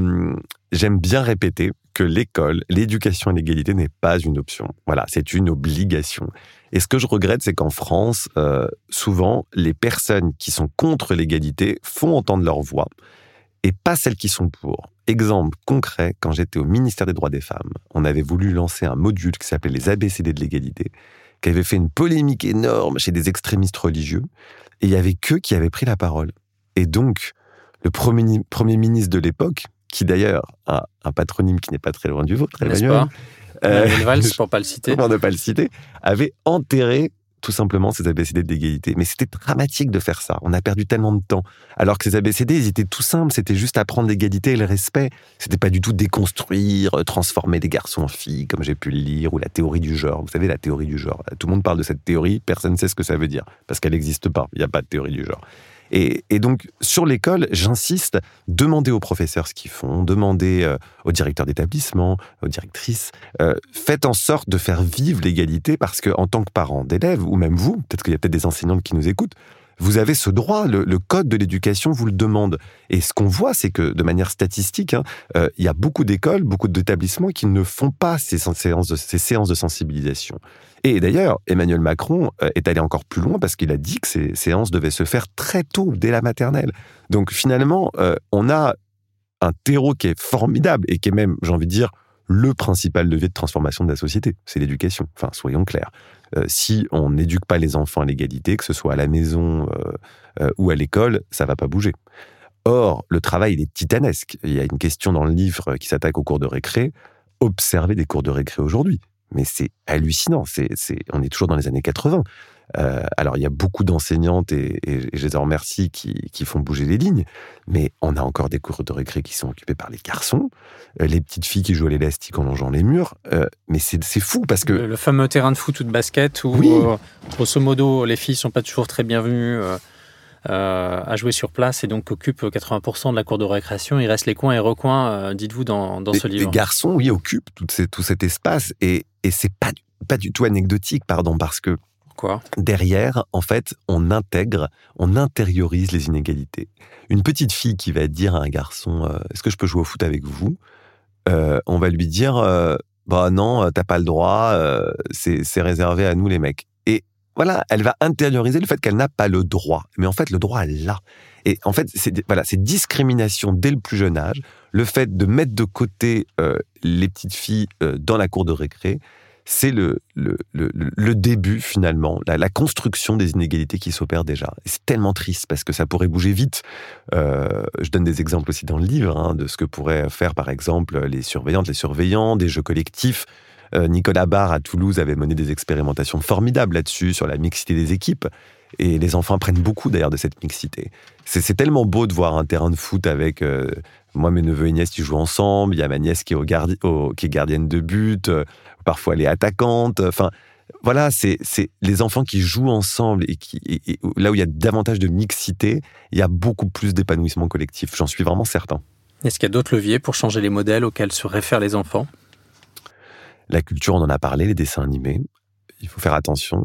j'aime bien répéter que l'école, l'éducation et l'égalité n'est pas une option. Voilà, c'est une obligation. Et ce que je regrette, c'est qu'en France, souvent, les personnes qui sont contre l'égalité font entendre leur voix et pas celles qui sont pour. Exemple concret, quand j'étais au ministère des Droits des Femmes, on avait voulu lancer un module qui s'appelait les ABCD de l'égalité, qui avait fait une polémique énorme chez des extrémistes religieux, et il y avait qu'eux qui avaient pris la parole. Et donc, le premier ministre de l'époque, qui d'ailleurs a un patronyme qui n'est pas très loin du vôtre, Emmanuel, Manuel Valls, pour ne pas le citer. Pour ne pas le citer, avait enterré tout simplement ces ABCD de l'égalité. Mais c'était dramatique de faire ça. On a perdu tellement de temps. Alors que ces ABCD, ils étaient tout simples. C'était juste apprendre l'égalité et le respect. C'était pas du tout déconstruire, transformer des garçons en filles, comme j'ai pu le lire, ou la théorie du genre. Vous savez, la théorie du genre. Tout le monde parle de cette théorie, personne ne sait ce que ça veut dire. Parce qu'elle n'existe pas. Il n'y a pas de théorie du genre. Et donc, sur l'école, j'insiste, demandez aux professeurs ce qu'ils font, demandez aux directeurs d'établissement, aux directrices, faites en sorte de faire vivre l'égalité parce qu'en tant que parent d'élèves, ou même vous, peut-être qu'il y a peut-être des enseignantes qui nous écoutent, vous avez ce droit, le code de l'éducation vous le demande. Et ce qu'on voit, c'est que de manière statistique, il y a beaucoup d'écoles, beaucoup d'établissements qui ne font pas ces séances de sensibilisation. Et d'ailleurs, Emmanuel Macron est allé encore plus loin parce qu'il a dit que ces séances devaient se faire très tôt, dès la maternelle. Donc finalement, on a un terreau qui est formidable et qui est même, j'ai envie de dire, le principal levier de transformation de la société. C'est l'éducation. Enfin, soyons clairs. Si on n'éduque pas les enfants à l'égalité, que ce soit à la maison ou à l'école, ça va pas bouger. Or, le travail, il est titanesque. Il y a une question dans le livre qui s'attaque aux cours de récré. Observez des cours de récré aujourd'hui. Mais c'est hallucinant. On est toujours dans les années 80. Alors, il y a beaucoup d'enseignantes, et je les en remercie, qui font bouger les lignes, mais on a encore des cours de récré qui sont occupés par les garçons, les petites filles qui jouent à l'élastique en longeant les murs, mais c'est fou parce que... Le fameux terrain de foot ou de basket où, oui, grosso modo, les filles ne sont pas toujours très bienvenues à jouer sur place et donc occupent 80% de la cour de récréation. Il reste les coins et recoins, dites-vous, dans ce livre. Les garçons, oui, occupent tout cet espace, et c'est pas du tout anecdotique, parce que Quoi ? derrière, en fait, on intériorise les inégalités. Une petite fille qui va dire à un garçon « Est-ce que je peux jouer au foot avec vous ?» On va lui dire « Bah non, t'as pas le droit, c'est réservé à nous les mecs. » Et voilà, elle va intérioriser le fait qu'elle n'a pas le droit. Mais en fait, le droit, elle l'a. Et en fait, c'est discrimination dès le plus jeune âge. Le fait de mettre de côté les petites filles dans la cour de récré, c'est le début, finalement, la construction des inégalités qui s'opèrent déjà. Et c'est tellement triste, parce que ça pourrait bouger vite. Je donne des exemples aussi dans le livre, de ce que pourraient faire, par exemple, les surveillantes, les surveillants, des jeux collectifs. Nicolas Barre, à Toulouse, avait mené des expérimentations formidables là-dessus, sur la mixité des équipes. Et les enfants apprennent beaucoup, d'ailleurs, de cette mixité. C'est tellement beau de voir un terrain de foot avec... moi, mes neveux et nièces qui jouent ensemble. Il y a ma nièce qui est gardienne de but. Parfois, elle est attaquante. Enfin, voilà, c'est les enfants qui jouent ensemble et là où il y a davantage de mixité, il y a beaucoup plus d'épanouissement collectif. J'en suis vraiment certain. Est-ce qu'il y a d'autres leviers pour changer les modèles auxquels se réfèrent les enfants ? La culture, on en a parlé, les dessins animés. Il faut faire attention.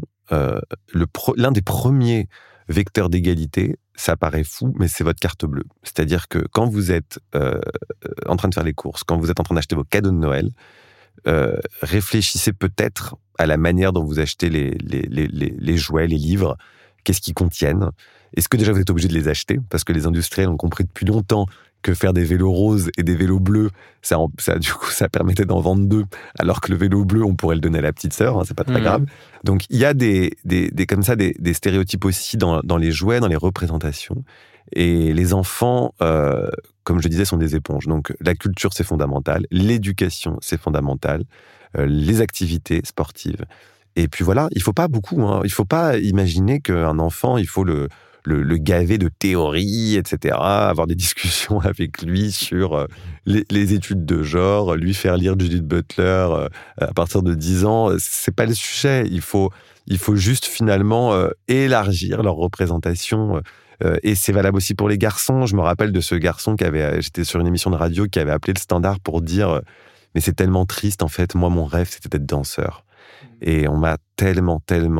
L'un des premiers vecteurs d'égalité, ça paraît fou, mais c'est votre carte bleue. C'est-à-dire que quand vous êtes en train de faire les courses, quand vous êtes en train d'acheter vos cadeaux de Noël, réfléchissez peut-être à la manière dont vous achetez les jouets, les livres, qu'est-ce qu'ils contiennent. Est-ce que déjà vous êtes obligé de les acheter ? Parce que les industriels ont compris depuis longtemps que faire des vélos roses et des vélos bleus, ça permettait d'en vendre 2, alors que le vélo bleu, on pourrait le donner à la petite sœur, c'est pas très grave. Donc il y a des stéréotypes aussi dans les jouets, dans les représentations. Et les enfants, comme je disais, sont des éponges. Donc la culture, c'est fondamental. L'éducation, c'est fondamental. Les activités sportives. Et puis voilà, il faut pas beaucoup. Il faut pas imaginer qu'un enfant, il faut le gaver de théories, etc., avoir des discussions avec lui sur les études de genre, lui faire lire Judith Butler à partir de 10 ans. C'est pas le sujet. Il faut juste finalement élargir leur représentation. Et c'est valable aussi pour les garçons. Je me rappelle de ce garçon j'étais sur une émission de radio qui avait appelé le Standard pour dire « Mais c'est tellement triste, en fait, moi, mon rêve, c'était d'être danseur. » Et on m'a tellement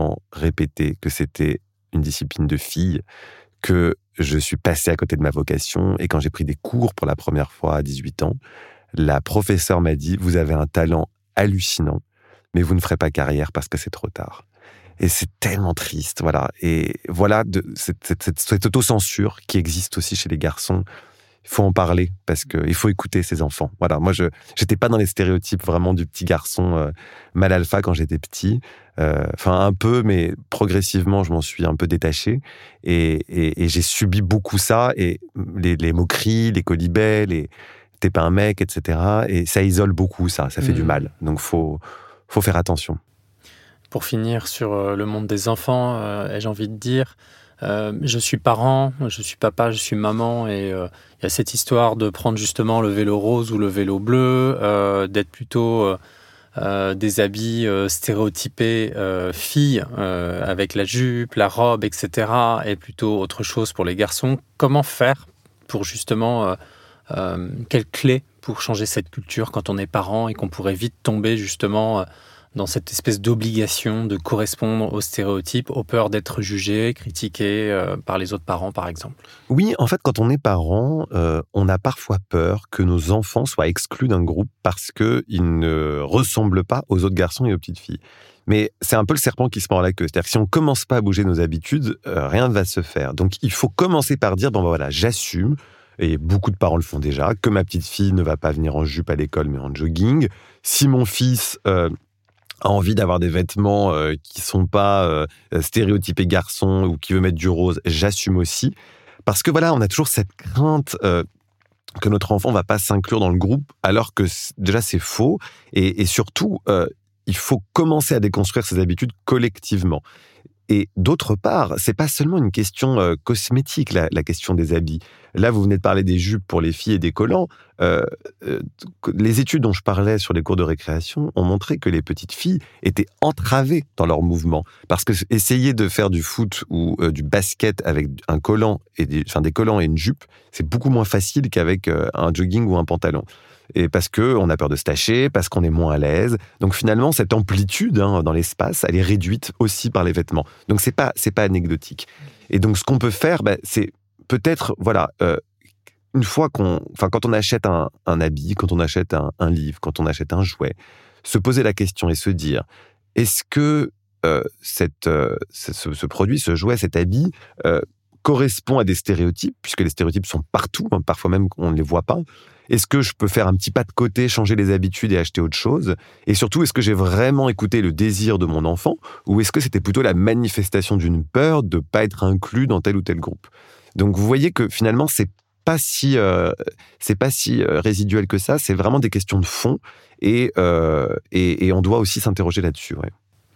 répété que c'était une discipline de fille, que je suis passé à côté de ma vocation. Et quand j'ai pris des cours pour la première fois à 18 ans, la professeure m'a dit « Vous avez un talent hallucinant, mais vous ne ferez pas carrière parce que c'est trop tard. » Et c'est tellement triste, voilà. Et voilà cette autocensure qui existe aussi chez les garçons. Il faut en parler, parce qu'il faut écouter ces enfants. Voilà, moi, j'étais pas dans les stéréotypes vraiment du petit garçon mal alpha quand j'étais petit. Enfin, un peu, mais progressivement, je m'en suis un peu détaché. Et j'ai subi beaucoup ça, et les moqueries, les colibets, t'es pas un mec, etc. Et ça isole beaucoup, ça fait du mal. Donc, faut faire attention. Pour finir sur le monde des enfants, j'ai envie de dire, je suis parent, je suis papa, je suis maman, et il y a cette histoire de prendre justement le vélo rose ou le vélo bleu, d'être plutôt des habits stéréotypés filles, avec la jupe, la robe, etc., et plutôt autre chose pour les garçons. Comment faire pour justement, quelle clé pour changer cette culture quand on est parent et qu'on pourrait vite tomber justement dans cette espèce d'obligation de correspondre aux stéréotypes, aux peurs d'être jugé, critiqué par les autres parents, par exemple? Oui, en fait, quand on est parent, on a parfois peur que nos enfants soient exclus d'un groupe parce qu'ils ne ressemblent pas aux autres garçons et aux petites filles. Mais c'est un peu le serpent qui se mord la queue. C'est-à-dire que si on ne commence pas à bouger nos habitudes, rien ne va se faire. Donc, il faut commencer par dire, voilà, j'assume, et beaucoup de parents le font déjà, que ma petite fille ne va pas venir en jupe à l'école, mais en jogging. Si mon fils a envie d'avoir des vêtements qui sont pas stéréotypés garçons, ou qui veut mettre du rose, j'assume aussi. Parce que voilà, on a toujours cette crainte que notre enfant va pas s'inclure dans le groupe, alors que déjà c'est faux. Et surtout, il faut commencer à déconstruire ces habitudes collectivement. Et d'autre part, c'est pas seulement une question cosmétique, la question des habits. Là, vous venez de parler des jupes pour les filles et des collants. Les études dont je parlais sur les cours de récréation ont montré que les petites filles étaient entravées dans leurs mouvements. Parce que essayer de faire du foot ou du basket avec un collant des collants et une jupe, c'est beaucoup moins facile qu'avec un jogging ou un pantalon. Et parce qu'on a peur de se tacher, parce qu'on est moins à l'aise. Donc finalement, cette amplitude dans l'espace, elle est réduite aussi par les vêtements. Donc c'est pas anecdotique. Et donc ce qu'on peut faire, c'est peut-être, une fois quand on achète un habit, quand on achète un livre, quand on achète un jouet, se poser la question et se dire, est-ce que ce produit, ce jouet, cet habit, correspond à des stéréotypes, puisque les stéréotypes sont partout, parfois même on ne les voit pas. Est-ce que je peux faire un petit pas de côté, changer les habitudes et acheter autre chose ? Et surtout, est-ce que j'ai vraiment écouté le désir de mon enfant, ou est-ce que c'était plutôt la manifestation d'une peur de ne pas être inclus dans tel ou tel groupe ? Donc vous voyez que finalement, c'est pas si résiduel que ça, c'est vraiment des questions de fond, et on doit aussi s'interroger là-dessus. Ouais.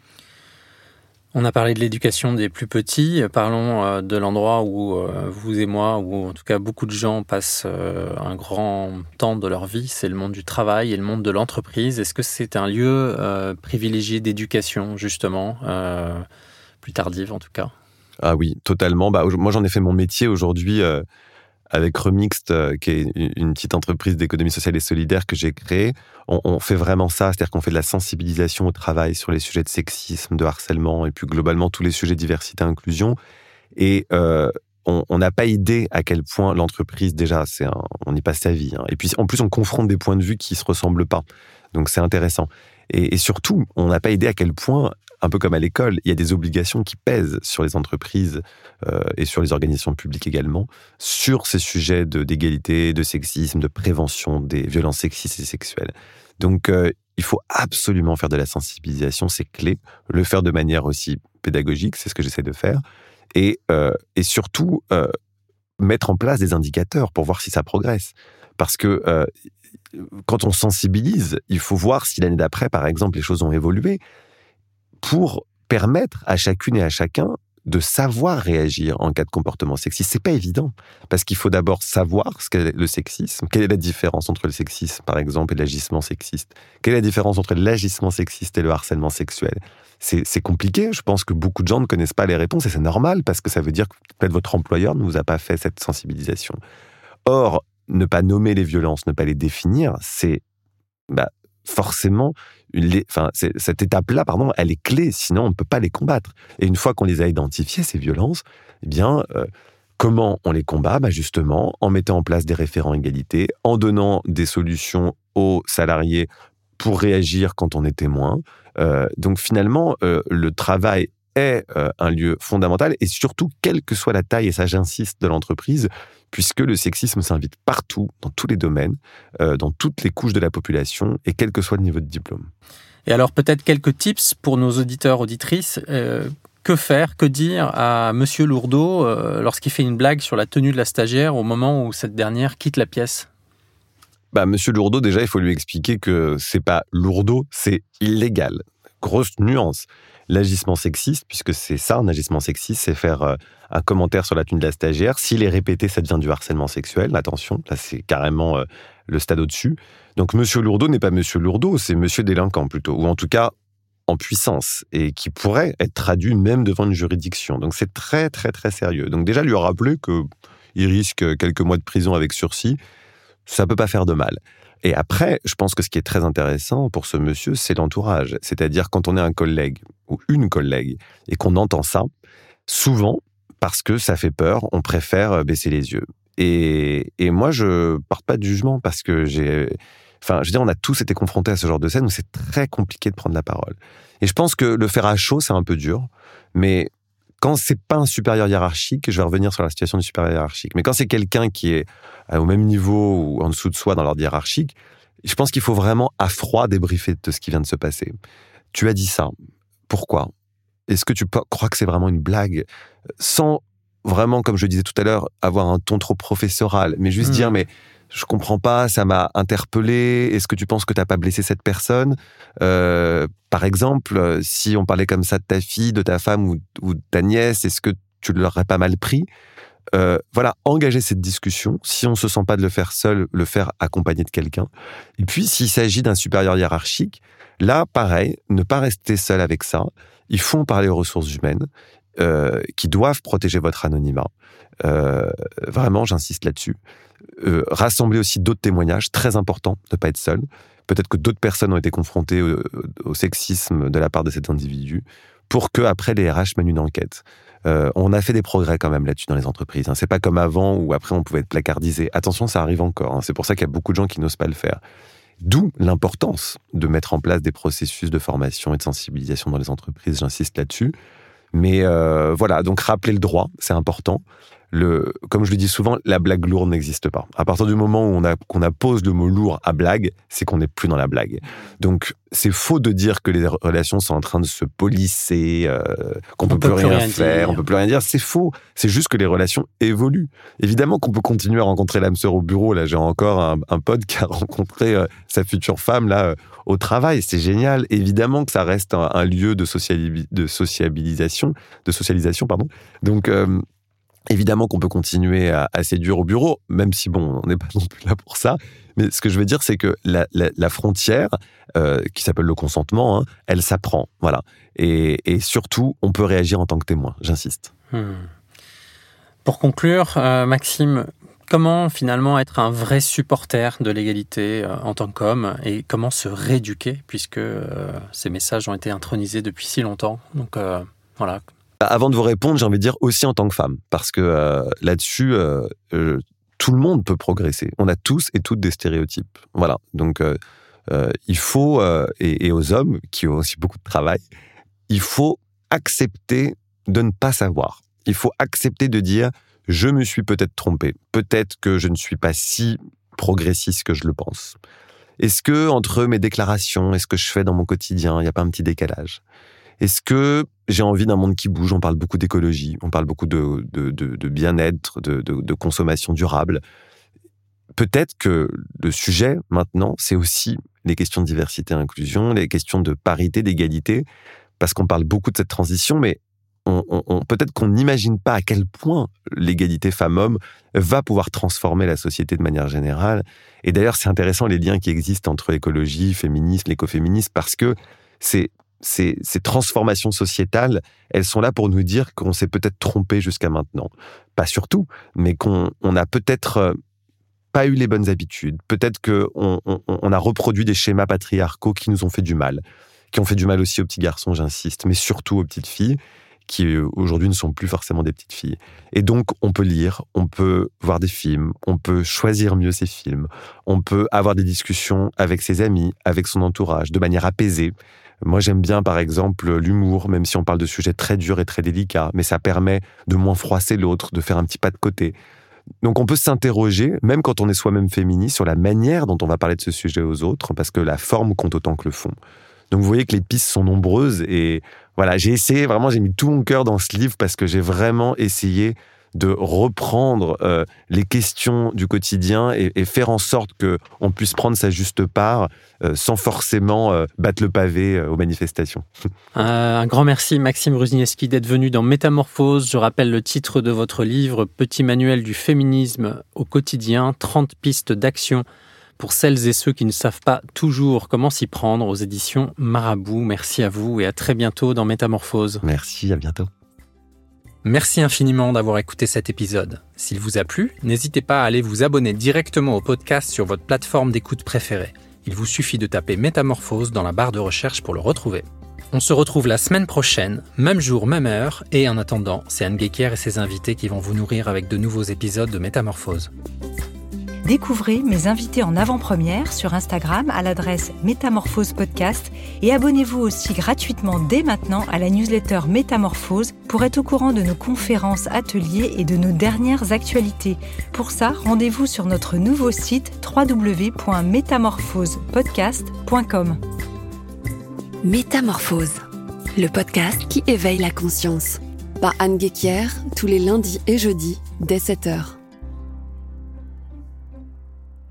On a parlé de l'éducation des plus petits, parlons de l'endroit où vous et moi, ou en tout cas beaucoup de gens passent un grand temps de leur vie, c'est le monde du travail et le monde de l'entreprise. Est-ce que c'est un lieu privilégié d'éducation, justement, plus tardive en tout cas ? Ah oui, totalement. Moi j'en ai fait mon métier aujourd'hui avec Remixed, qui est une petite entreprise d'économie sociale et solidaire que j'ai créée. On fait vraiment ça, c'est-à-dire qu'on fait de la sensibilisation au travail sur les sujets de sexisme, de harcèlement, et puis globalement tous les sujets de diversité et inclusion. Et on n'a pas idée à quel point l'entreprise, déjà, on y passe sa vie. Et puis en plus, on confronte des points de vue qui ne se ressemblent pas. Donc c'est intéressant. Et surtout, on n'a pas idée à quel point, un peu comme à l'école, il y a des obligations qui pèsent sur les entreprises et sur les organisations publiques également, sur ces sujets d'égalité, de sexisme, de prévention des violences sexistes et sexuelles. Donc, il faut absolument faire de la sensibilisation, c'est clé. Le faire de manière aussi pédagogique, c'est ce que j'essaie de faire. Et surtout, mettre en place des indicateurs pour voir si ça progresse. Parce que quand on sensibilise, il faut voir si l'année d'après, par exemple, les choses ont évolué pour permettre à chacune et à chacun de savoir réagir en cas de comportement sexiste. C'est pas évident, parce qu'il faut d'abord savoir ce qu'est le sexisme, quelle est la différence entre le sexisme, par exemple, et l'agissement sexiste, quelle est la différence entre l'agissement sexiste et le harcèlement sexuel. C'est compliqué, je pense que beaucoup de gens ne connaissent pas les réponses, et c'est normal, parce que ça veut dire que peut-être votre employeur ne vous a pas fait cette sensibilisation. Or, ne pas nommer les violences, ne pas les définir, c'est forcément, cette étape-là, elle est clé, sinon on ne peut pas les combattre. Et une fois qu'on les a identifiées, ces violences, comment on les combat ? Justement, en mettant en place des référents égalité, en donnant des solutions aux salariés pour réagir quand on est témoin. Donc finalement, le travail est un lieu fondamental, et surtout, quelle que soit la taille, et ça j'insiste, de l'entreprise, puisque le sexisme s'invite partout, dans tous les domaines, dans toutes les couches de la population, et quel que soit le niveau de diplôme. Et alors peut-être quelques tips pour nos auditeurs, auditrices. Que faire, que dire à Monsieur Lourdeau lorsqu'il fait une blague sur la tenue de la stagiaire au moment où cette dernière quitte la pièce ? Monsieur Lourdeau, déjà, il faut lui expliquer que c'est pas lourdeau, c'est illégal. Grosse nuance. L'agissement sexiste, puisque c'est ça, un agissement sexiste, c'est faire un commentaire sur la tenue de la stagiaire. S'il est répété, ça devient du harcèlement sexuel. Attention, là, c'est carrément le stade au-dessus. Donc, Monsieur Lourdeau n'est pas Monsieur Lourdeau, c'est Monsieur délinquant plutôt, ou en tout cas en puissance, et qui pourrait être traduit même devant une juridiction. Donc, c'est très, très, très sérieux. Donc, déjà, lui rappeler qu'il risque quelques mois de prison avec sursis, ça peut pas faire de mal. Et après, je pense que ce qui est très intéressant pour ce monsieur, c'est l'entourage. C'est-à-dire quand on est un collègue ou une collègue et qu'on entend ça, souvent, parce que ça fait peur, on préfère baisser les yeux. Et moi, je porte pas de jugement parce que on a tous été confrontés à ce genre de scène où c'est très compliqué de prendre la parole. Et je pense que le faire à chaud, c'est un peu dur, mais quand c'est pas un supérieur hiérarchique, je vais revenir sur la situation du supérieur hiérarchique, mais quand c'est quelqu'un qui est au même niveau ou en dessous de soi dans l'ordre hiérarchique, je pense qu'il faut vraiment à froid débriefer de ce qui vient de se passer. Tu as dit ça. Pourquoi ? Est-ce que tu crois que c'est vraiment une blague ? Sans vraiment, comme je disais tout à l'heure, avoir un ton trop professoral, mais juste dire, mais je comprends pas, ça m'a interpellé, est-ce que tu penses que t'as pas blessé cette personne ? Par exemple, si on parlait comme ça de ta fille, de ta femme ou de ta nièce, est-ce que tu l'aurais pas mal pris ? Voilà, engager cette discussion. Si on ne se sent pas de le faire seul, le faire accompagné de quelqu'un. Et puis, s'il s'agit d'un supérieur hiérarchique, là, pareil, ne pas rester seul avec ça. Il faut en parler aux ressources humaines qui doivent protéger votre anonymat. Vraiment, j'insiste là-dessus. Rassembler aussi d'autres témoignages, très important, ne pas être seul. Peut-être que d'autres personnes ont été confrontées au sexisme de la part de cet individu pour que après les RH mènent une enquête. On a fait des progrès quand même là-dessus dans les entreprises. C'est pas comme avant où après on pouvait être placardisé. Attention, ça arrive encore. C'est pour ça qu'il y a beaucoup de gens qui n'osent pas le faire. D'où l'importance de mettre en place des processus de formation et de sensibilisation dans les entreprises. J'insiste là-dessus. Mais voilà, donc rappeler le droit, c'est important. Comme je le dis souvent, la blague lourde n'existe pas. À partir du moment où qu'on appose le mot lourd à blague, c'est qu'on n'est plus dans la blague. Donc, c'est faux de dire que les relations sont en train de se polisser, qu'on peut plus rien faire, on peut plus rien dire. C'est faux. C'est juste que les relations évoluent. Évidemment qu'on peut continuer à rencontrer l'âme sœur au bureau. Là, j'ai encore un pote qui a rencontré sa future femme là au travail. C'est génial. Évidemment que ça reste un lieu de socialisation, pardon. Donc évidemment qu'on peut continuer à séduire au bureau, même si, bon, on n'est pas non plus là pour ça. Mais ce que je veux dire, c'est que la frontière, qui s'appelle le consentement, elle s'apprend. Voilà. Et surtout, on peut réagir en tant que témoin, j'insiste. Pour conclure, Maxime, comment finalement être un vrai supporter de l'égalité en tant qu'homme et comment se rééduquer, puisque ces messages ont été intronisés depuis si longtemps. Donc, voilà. Avant de vous répondre, j'ai envie de dire aussi en tant que femme, parce que là-dessus, tout le monde peut progresser. On a tous et toutes des stéréotypes. Voilà. Donc, il faut, et aux hommes qui ont aussi beaucoup de travail, il faut accepter de ne pas savoir. Il faut accepter de dire « je me suis peut-être trompé. Peut-être que je ne suis pas si progressiste que je le pense. Est-ce que entre mes déclarations et ce que je fais dans mon quotidien, il n'y a pas un petit décalage ? Est-ce que j'ai envie d'un monde qui bouge ? On parle beaucoup d'écologie, on parle beaucoup de bien-être, de consommation durable. Peut-être que le sujet, maintenant, c'est aussi les questions de diversité et inclusion, les questions de parité, d'égalité, parce qu'on parle beaucoup de cette transition, mais peut-être qu'on n'imagine pas à quel point l'égalité femmes-hommes va pouvoir transformer la société de manière générale. Et d'ailleurs, c'est intéressant les liens qui existent entre l'écologie, féminisme, l'écoféminisme, parce que ces transformations sociétales, elles sont là pour nous dire qu'on s'est peut-être trompé jusqu'à maintenant. Pas surtout, mais qu'on n'a peut-être pas eu les bonnes habitudes. Peut-être qu'on a reproduit des schémas patriarcaux qui nous ont fait du mal, qui ont fait du mal aussi aux petits garçons, j'insiste, mais surtout aux petites filles, qui aujourd'hui ne sont plus forcément des petites filles. Et donc, on peut lire, on peut voir des films, on peut choisir mieux ses films, on peut avoir des discussions avec ses amis, avec son entourage, de manière apaisée. Moi, j'aime bien, par exemple, l'humour, même si on parle de sujets très durs et très délicats, mais ça permet de moins froisser l'autre, de faire un petit pas de côté. Donc, on peut s'interroger, même quand on est soi-même féministe, sur la manière dont on va parler de ce sujet aux autres, parce que la forme compte autant que le fond. Donc, vous voyez que les pistes sont nombreuses et voilà, j'ai essayé, vraiment, j'ai mis tout mon cœur dans ce livre parce que j'ai vraiment essayé de reprendre les questions du quotidien et faire en sorte qu'on puisse prendre sa juste part sans forcément battre le pavé aux manifestations. Un grand merci Maxime Ruzniewski d'être venu dans Métamorphose. Je rappelle le titre de votre livre, Petit manuel du féminisme au quotidien, 30 pistes d'action pour celles et ceux qui ne savent pas toujours comment s'y prendre, aux éditions Marabout. Merci à vous et à très bientôt dans Métamorphose. Merci, à bientôt. Merci infiniment d'avoir écouté cet épisode. S'il vous a plu, n'hésitez pas à aller vous abonner directement au podcast sur votre plateforme d'écoute préférée. Il vous suffit de taper Métamorphose dans la barre de recherche pour le retrouver. On se retrouve la semaine prochaine, même jour, même heure, et en attendant, c'est Anne Guéquière et ses invités qui vont vous nourrir avec de nouveaux épisodes de Métamorphose. Découvrez mes invités en avant-première sur Instagram à l'adresse Métamorphose Podcast et abonnez-vous aussi gratuitement dès maintenant à la newsletter Métamorphose pour être au courant de nos conférences, ateliers et de nos dernières actualités. Pour ça, rendez-vous sur notre nouveau site www.métamorphosepodcast.com. Métamorphose, le podcast qui éveille la conscience. Par Anne Guéquière, tous les lundis et jeudis, dès 7h.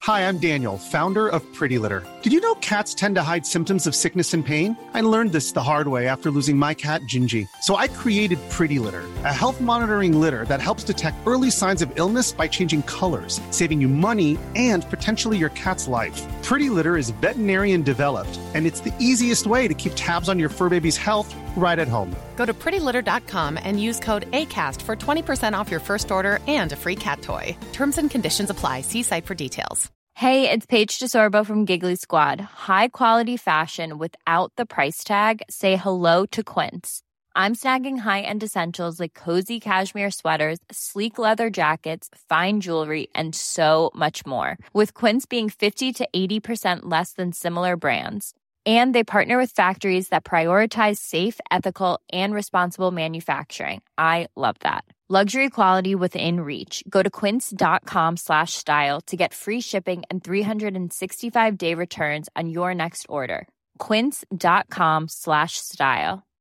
Hi, I'm Daniel, founder of Pretty Litter. Did you know cats tend to hide symptoms of sickness and pain? I learned this the hard way after losing my cat, Gingy. So I created Pretty Litter, a health monitoring litter that helps detect early signs of illness by changing colors, saving you money and potentially your cat's life. Pretty Litter is veterinarian developed, and it's the easiest way to keep tabs on your fur baby's health right at home. Go to prettylitter.com and use code ACAST for 20% off your first order and a free cat toy. Terms and conditions apply. See site for details. Hey, it's Paige DeSorbo from Giggly Squad. High quality fashion without the price tag. Say hello to Quince. I'm snagging high-end essentials like cozy cashmere sweaters, sleek leather jackets, fine jewelry, and so much more. With Quince being 50 to 80% less than similar brands. And they partner with factories that prioritize safe, ethical, and responsible manufacturing. I love that. Luxury quality within reach. Go to quince.com/style to get free shipping and 365-day returns on your next order. Quince.com/style.